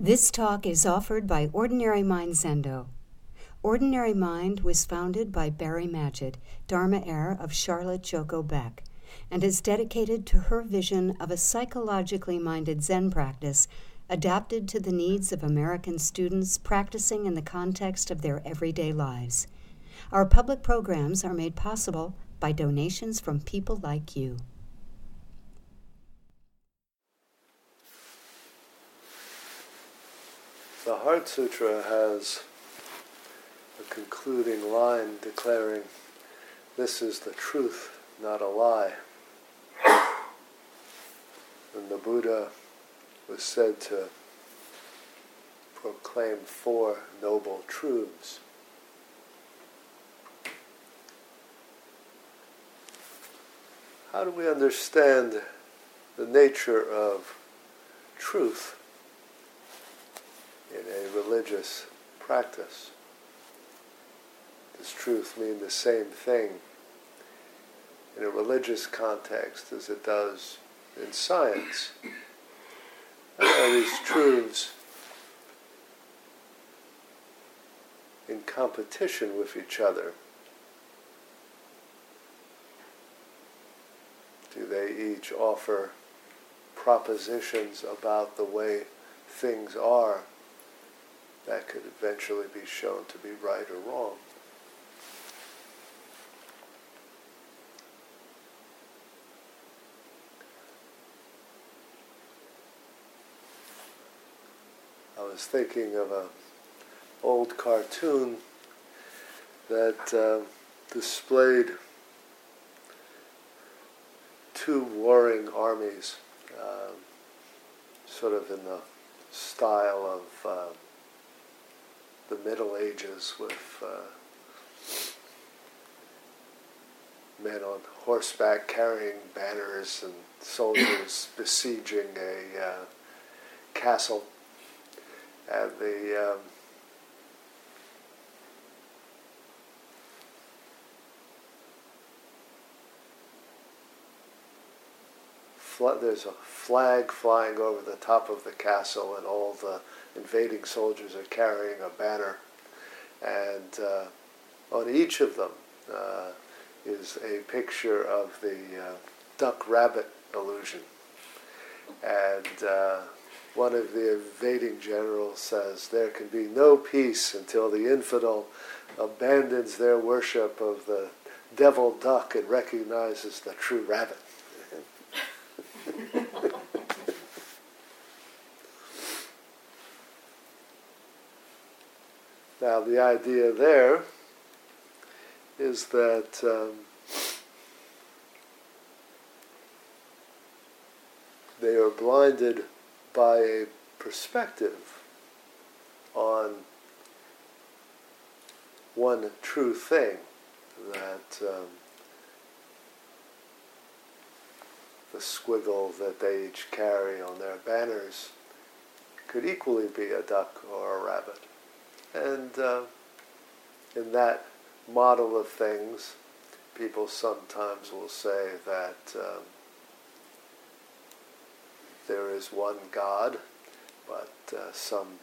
This talk is offered by Ordinary Mind Zendo. Ordinary Mind was founded by Barry Magid, Dharma heir of Charlotte Joko Beck, and is dedicated to her vision of a psychologically minded Zen practice adapted to the needs of American students practicing in the context of their everyday lives. Our public programs are made possible by donations from people like you. The Heart Sutra has a concluding line declaring, "This is the truth, not a lie." And the Buddha was said to proclaim 4 noble truths. How do we understand the nature of truth in a religious practice? Does truth mean the same thing in a religious context as it does in science? Are these truths in competition with each other? Do they each offer propositions about the way things are that could eventually be shown to be right or wrong? I was thinking of an old cartoon that displayed 2 warring armies, sort of in the style of the Middle Ages, with men on horseback carrying banners and soldiers besieging a castle. And there's a flag flying over the top of the castle, and all the invading soldiers are carrying a banner. And on each of them is a picture of the duck-rabbit illusion. And one of the invading generals says, "There can be no peace until the infidel abandons their worship of the devil duck and recognizes the true rabbit." Now, the idea there is that they are blinded by a perspective on one true thing, that the squiggle that they each carry on their banners could equally be a duck or a rabbit. And in that model of things, people sometimes will say that there is one God, but some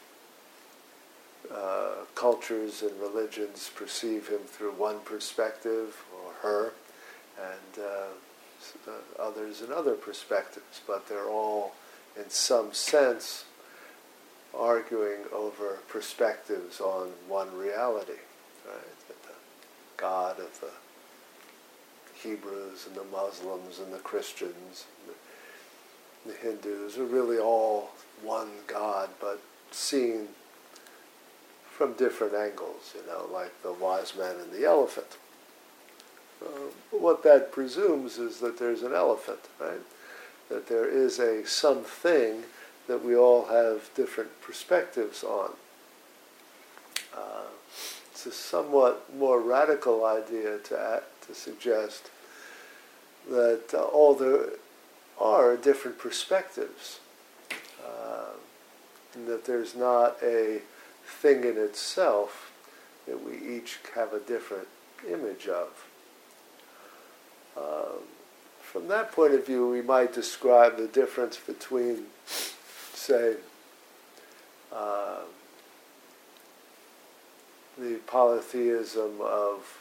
cultures and religions perceive him through one perspective, or her, and others in other perspectives. But they're all, in some sense, arguing over perspectives on one reality, right? That the God of the Hebrews and the Muslims and the Christians and the Hindus are really all one God, but seen from different angles, like the wise man and the elephant. What that presumes is that there's an elephant, right? That there is a something that we all have different perspectives on. It's a somewhat more radical idea to suggest that all there are different perspectives, and that there's not a thing in itself that we each have a different image of. From that point of view, we might describe the difference between, say, the polytheism of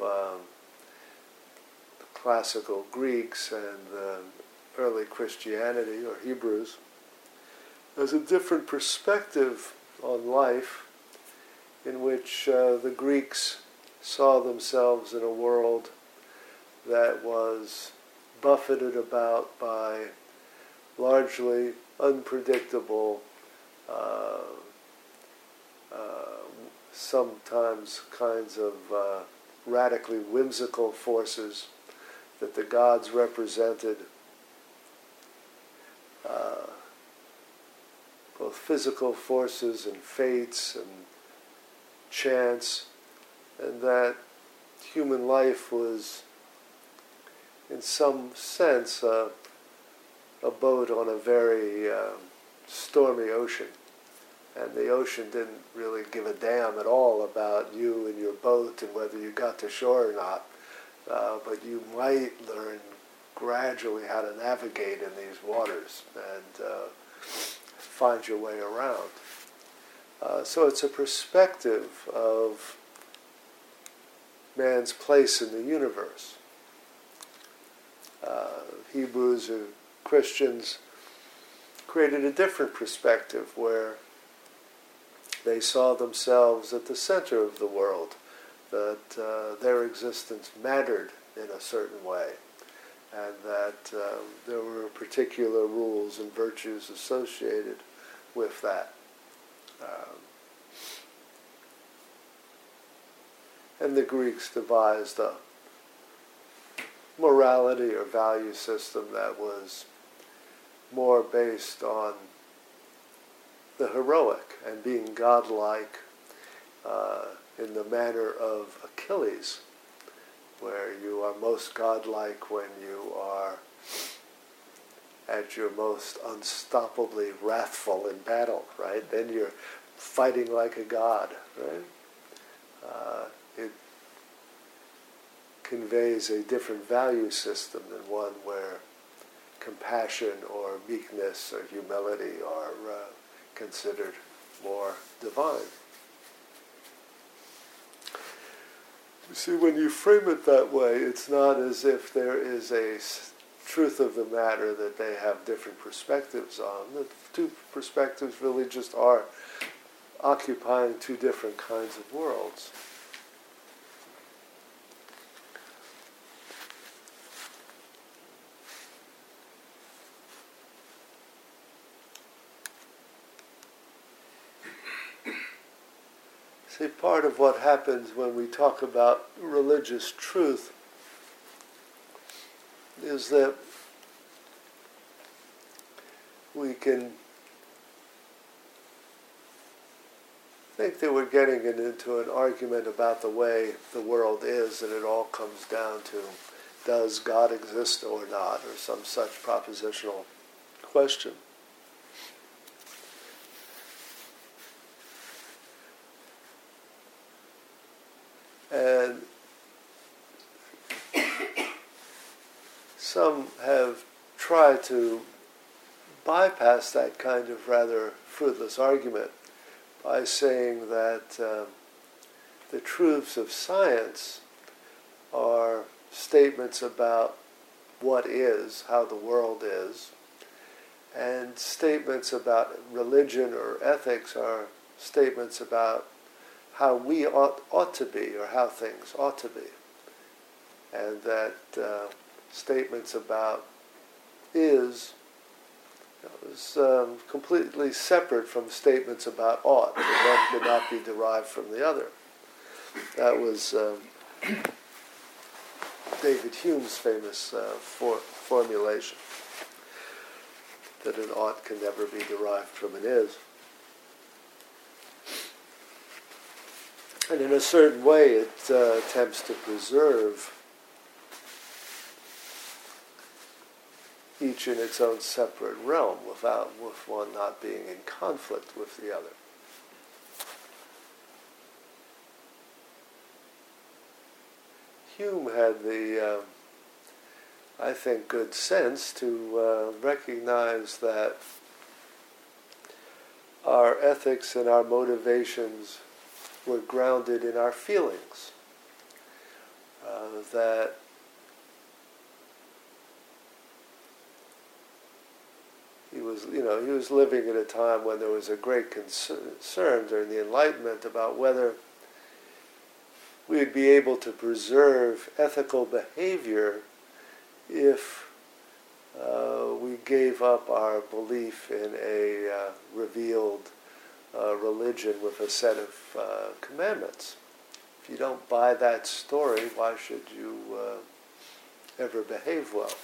the classical Greeks and the early Christianity or Hebrews. There's a different perspective on life in which the Greeks saw themselves in a world that was buffeted about by largely unpredictable, sometimes kinds of radically whimsical forces that the gods represented, both physical forces and fates and chance, and that human life was, in some sense, a boat on a very stormy ocean. And the ocean didn't really give a damn at all about you and your boat and whether you got to shore or not. But you might learn gradually how to navigate in these waters and find your way around. So it's a perspective of man's place in the universe. Hebrews or Christians created a different perspective where they saw themselves at the center of the world, that their existence mattered in a certain way, and that there were particular rules and virtues associated with that. And the Greeks devised a morality or value system that was more based on the heroic and being godlike in the manner of Achilles, where you are most godlike when you are at your most unstoppably wrathful in battle, right? Then you're fighting like a god, right? It conveys a different value system than one where compassion or meekness or humility are considered more divine. You see, when you frame it that way, it's not as if there is a truth of the matter that they have different perspectives on. The two perspectives really just are occupying two different kinds of worlds. See, part of what happens when we talk about religious truth is that we can think that we're getting into an argument about the way the world is, and it all comes down to, does God exist or not, or some such propositional question. And some have tried to bypass that kind of rather fruitless argument by saying that the truths of science are statements about what is, how the world is, and statements about religion or ethics are statements about how we ought to be, or how things ought to be. And that statements about is completely separate from statements about ought, that one could not be derived from the other. That was David Hume's famous formulation, that an ought can never be derived from an is. And in a certain way, it attempts to preserve each in its own separate realm, with one not being in conflict with the other. Hume had the, I think, good sense to recognize that our ethics and our motivations were grounded in our feelings. That he was living at a time when there was a great concern during the Enlightenment about whether we would be able to preserve ethical behavior if we gave up our belief in a revealed religion with a set of commandments. If you don't buy that story, why should you ever behave well?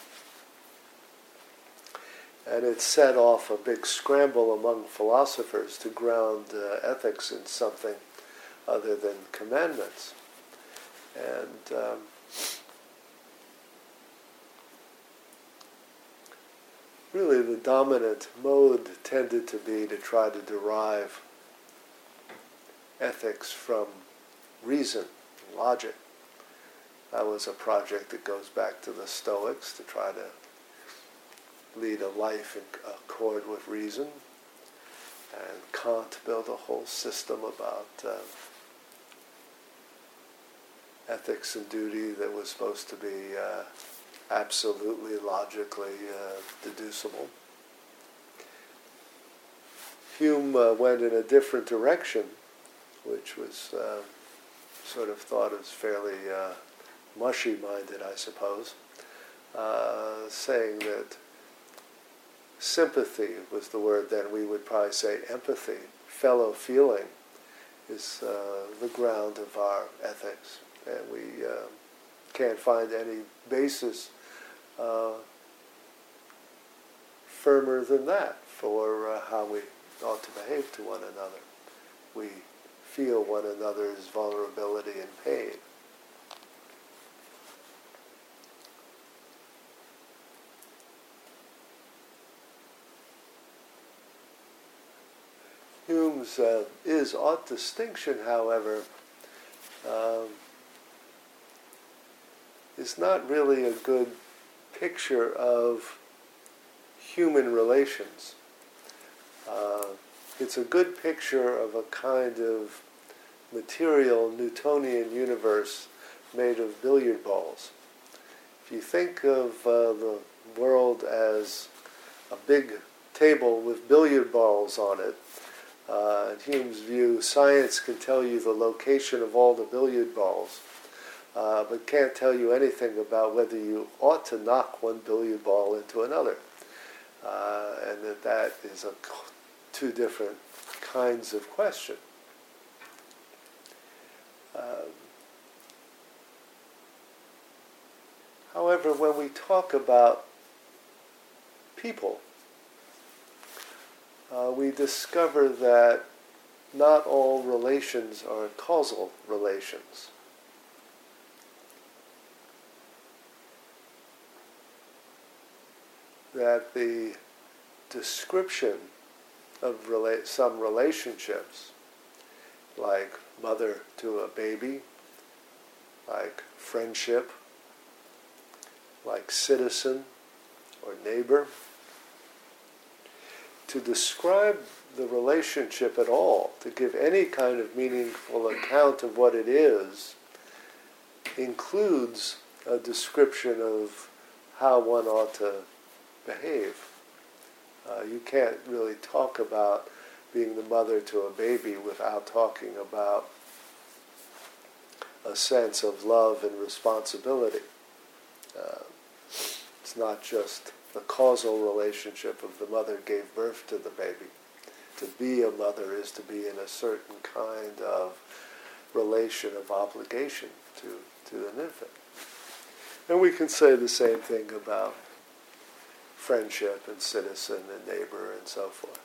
And it set off a big scramble among philosophers to ground ethics in something other than commandments. And really the dominant mode tended to be to try to derive ethics from reason, logic. That was a project that goes back to the Stoics, to try to lead a life in accord with reason. And Kant built a whole system about ethics and duty that was supposed to be absolutely logically deducible. Hume went in a different direction, which was sort of thought as fairly mushy-minded, I suppose, saying that sympathy was the word then. We would probably say empathy, fellow feeling, is the ground of our ethics. And we can't find any basis firmer than that for how we ought to behave to one another. We feel one another's vulnerability and pain. Hume's is-ought distinction, however, is not really a good picture of human relations. It's a good picture of a kind of material Newtonian universe made of billiard balls. If you think of the world as a big table with billiard balls on it, in Hume's view, science can tell you the location of all the billiard balls, but can't tell you anything about whether you ought to knock one billiard ball into another. And that is two different kinds of question. However, when we talk about people, we discover that not all relations are causal relations. That the description of some relationships, like mother to a baby, like friendship, like citizen or neighbor, to describe the relationship at all, to give any kind of meaningful account of what it is, includes a description of how one ought to behave. You can't really talk about being the mother to a baby without talking about a sense of love and responsibility. It's not just the causal relationship of the mother gave birth to the baby. To be a mother is to be in a certain kind of relation of obligation to an infant. And we can say the same thing about friendship and citizen and neighbor and so forth.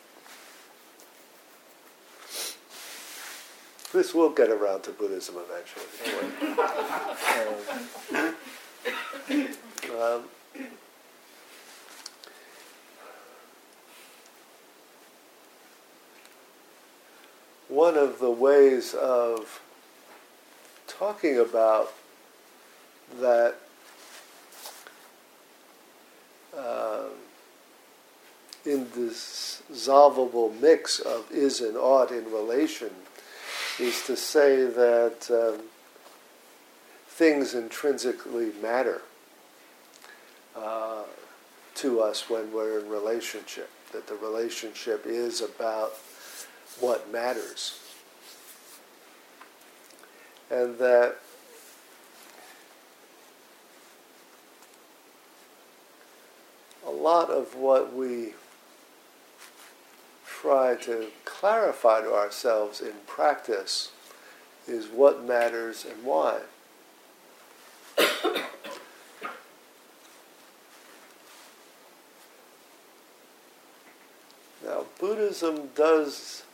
This will get around to Buddhism eventually. One of the ways of talking about that indissoluble mix of is and ought in relation is to say that things intrinsically matter to us when we're in relationship, that the relationship is about what matters. And that a lot of what we try to clarify to ourselves in practice is what matters and why. Now, Buddhism does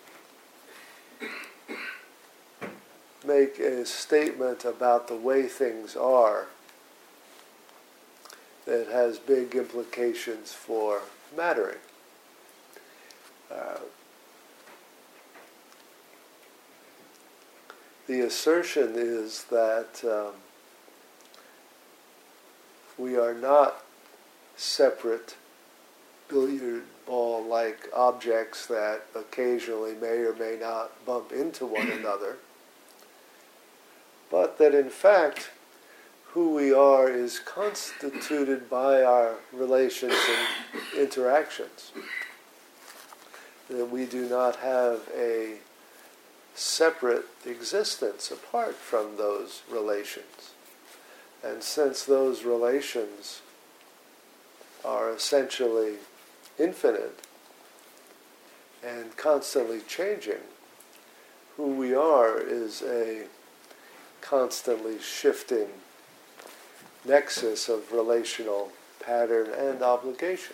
make a statement about the way things are that has big implications for mattering. The assertion is that we are not separate billiard ball-like objects that occasionally may or may not bump into one another, but that in fact who we are is constituted by our relations and interactions. That we do not have a separate existence apart from those relations. And since those relations are essentially infinite and constantly changing, who we are is a constantly shifting nexus of relational pattern and obligation.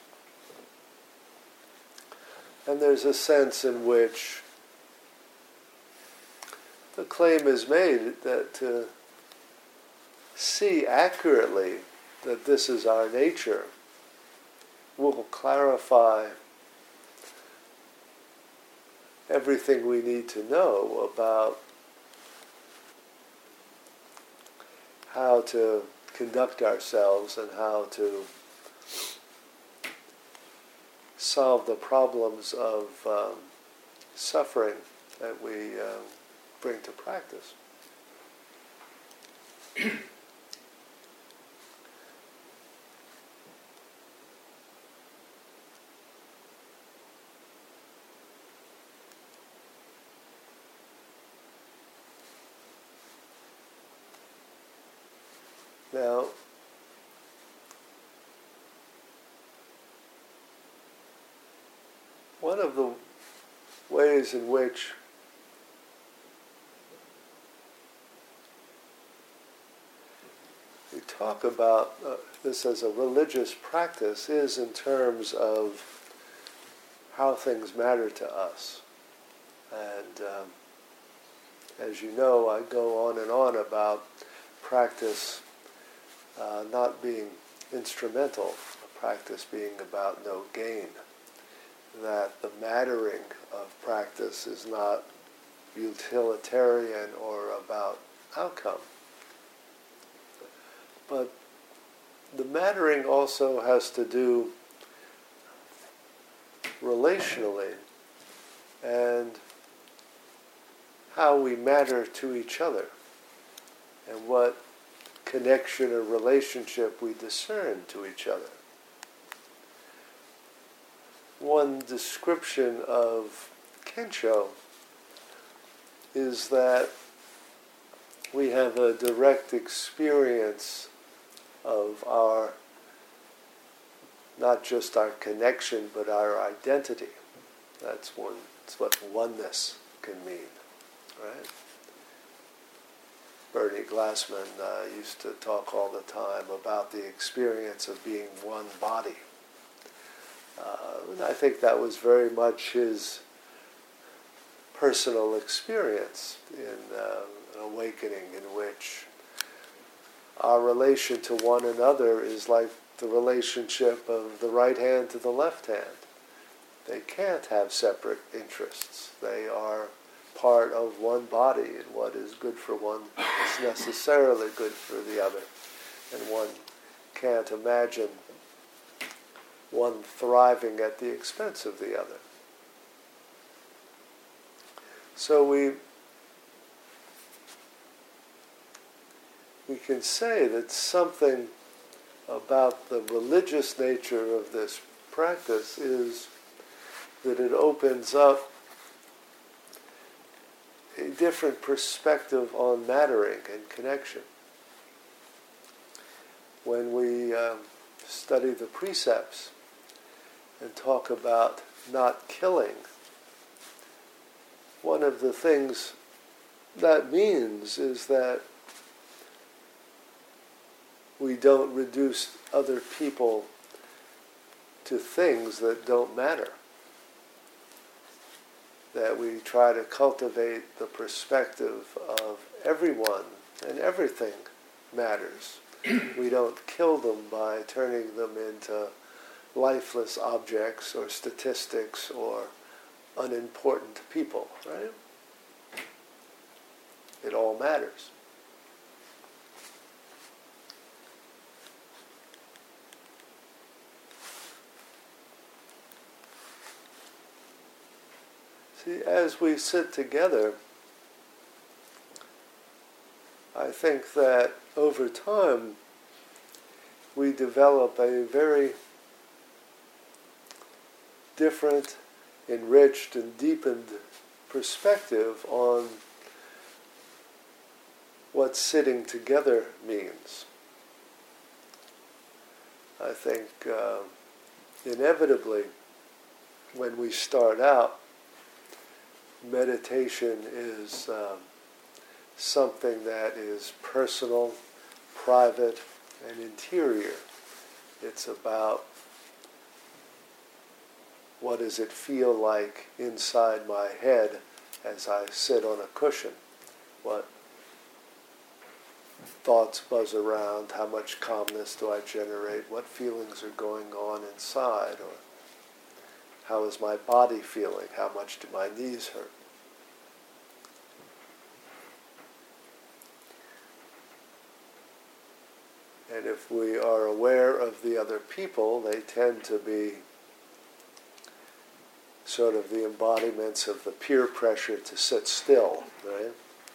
And there's a sense in which the claim is made that to see accurately that this is our nature will clarify everything we need to know about how to conduct ourselves and how to solve the problems of suffering that we bring to practice. Now, one of the ways in which we talk about this as a religious practice is in terms of how things matter to us. And as you know, I go on and on about practice not being instrumental, practice being about no gain. That the mattering of practice is not utilitarian or about outcome. But the mattering also has to do relationally and how we matter to each other and what connection or relationship we discern to each other. One description of Kensho is that we have a direct experience of our, not just our connection, but our identity. That's what oneness can mean, right? Bernie Glassman used to talk all the time about the experience of being one body. And I think that was very much his personal experience in an awakening in which our relation to one another is like the relationship of the right hand to the left hand. They can't have separate interests. They are part of one body, and what is good for one is necessarily good for the other. And one can't imagine one thriving at the expense of the other. So we can say that something about the religious nature of this practice is that it opens up a different perspective on mattering and connection. When we study the precepts and talk about not killing, one of the things that means is that we don't reduce other people to things that don't matter. That we try to cultivate the perspective of everyone and everything matters. We don't kill them by turning them into lifeless objects or statistics or unimportant people, right? It all matters. See, as we sit together, I think that over time we develop a very different, enriched, and deepened perspective on what sitting together means. I think inevitably, when we start out, meditation is something that is personal, private, and interior. It's about what does it feel like inside my head as I sit on a cushion? What thoughts buzz around? How much calmness do I generate? What feelings are going on inside? Or how is my body feeling? How much do my knees hurt? And if we are aware of the other people, they tend to be sort of the embodiments of the peer pressure to sit still, right?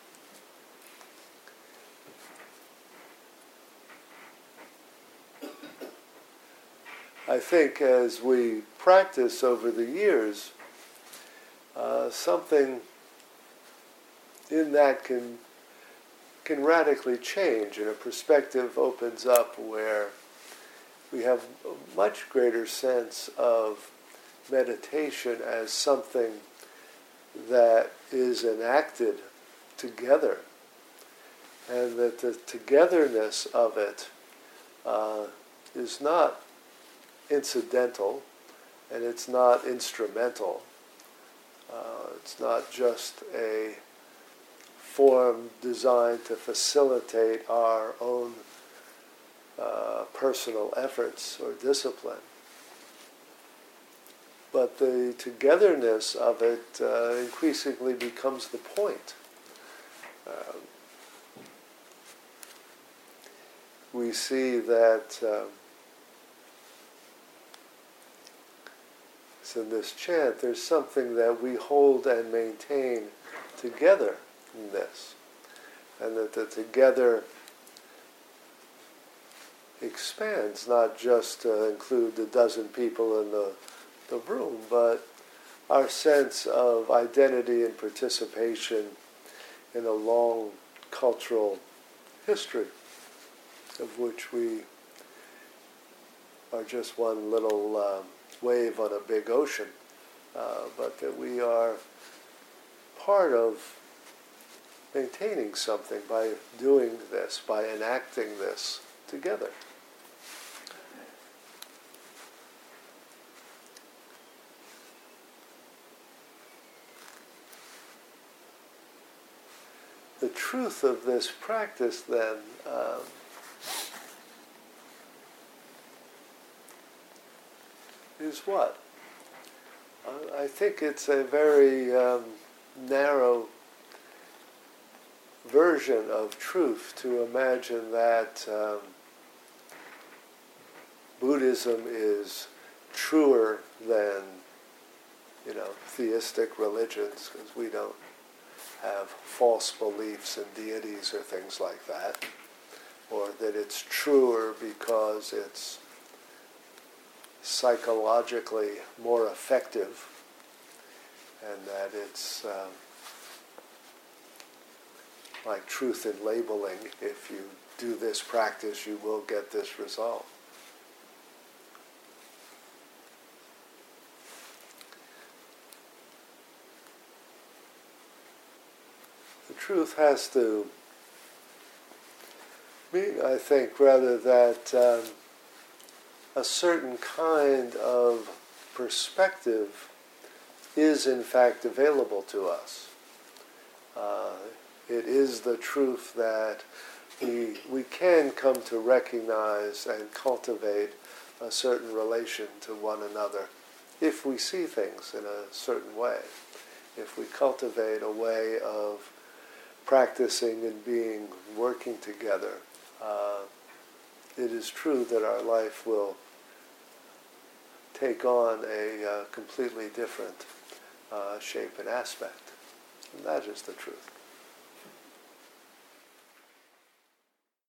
I think as we practice over the years, something in that can radically change, and a perspective opens up where we have a much greater sense of meditation as something that is enacted together, and that the togetherness of it is not incidental, and it's not instrumental. It's not just a form designed to facilitate our own personal efforts or discipline. But the togetherness of it increasingly becomes the point. We see that so in this chant, there's something that we hold and maintain together in this, and that the together expands not just to include the dozen people in the room, but our sense of identity and participation in a long cultural history of which we are just one little wave on a big ocean, but that we are part of maintaining something by doing this, by enacting this together. The truth of this practice, then, is what? I think it's a very narrow version of truth to imagine that Buddhism is truer than, theistic religions, because we don't have false beliefs in deities or things like that, or that it's truer because it's psychologically more effective, and that it's like truth in labeling. If you do this practice, you will get this result. The truth has to be, I think, rather that a certain kind of perspective is in fact available to us. It is the truth that we can come to recognize and cultivate a certain relation to one another if we see things in a certain way. If we cultivate a way of practicing and working together, it is true that our life will take on a completely different shape and aspect. And that is the truth.